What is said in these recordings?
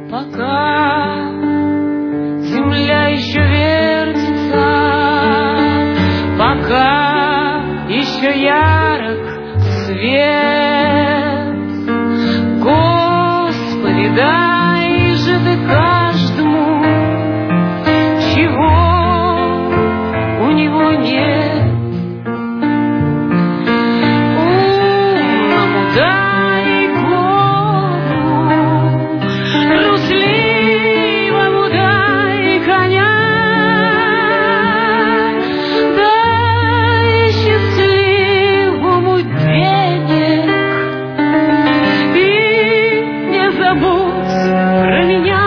Пока земля еще вертится, пока еще ярок свет, Господи, дай же ты каждому, чего у него нет. Умному дай голову, трусливому дай коня, дай счастливому денег и не забудь про меня.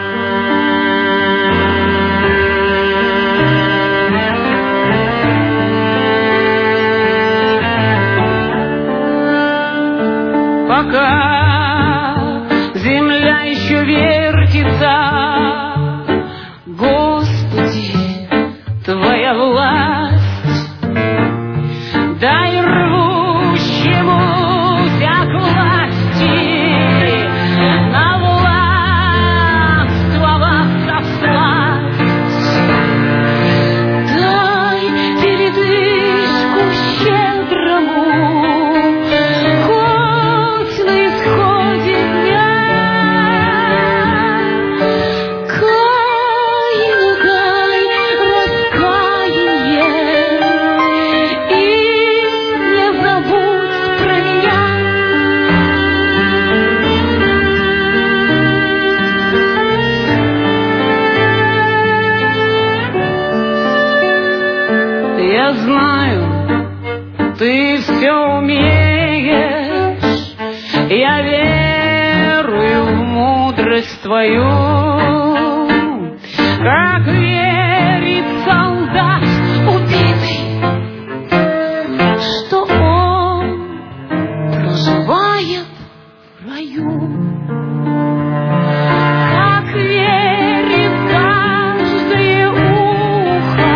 Пока земля еще вертится, Господи, Твоя власть, дай рвущемуся к власти на властвоваться всласть, дай передышку щедрому, я знаю, ты все умеешь, я верую в мудрость твою, как верит солдат убитый, что он проживает в раю. Как верит каждое ухо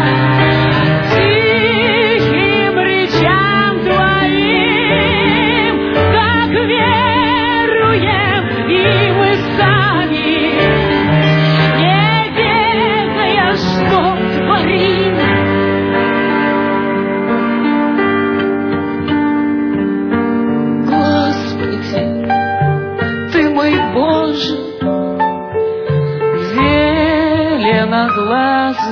тихим речам твоим, как веруем и мы сами, не ведая, что творим. Господи, Ты мой Боже, зеленоглазый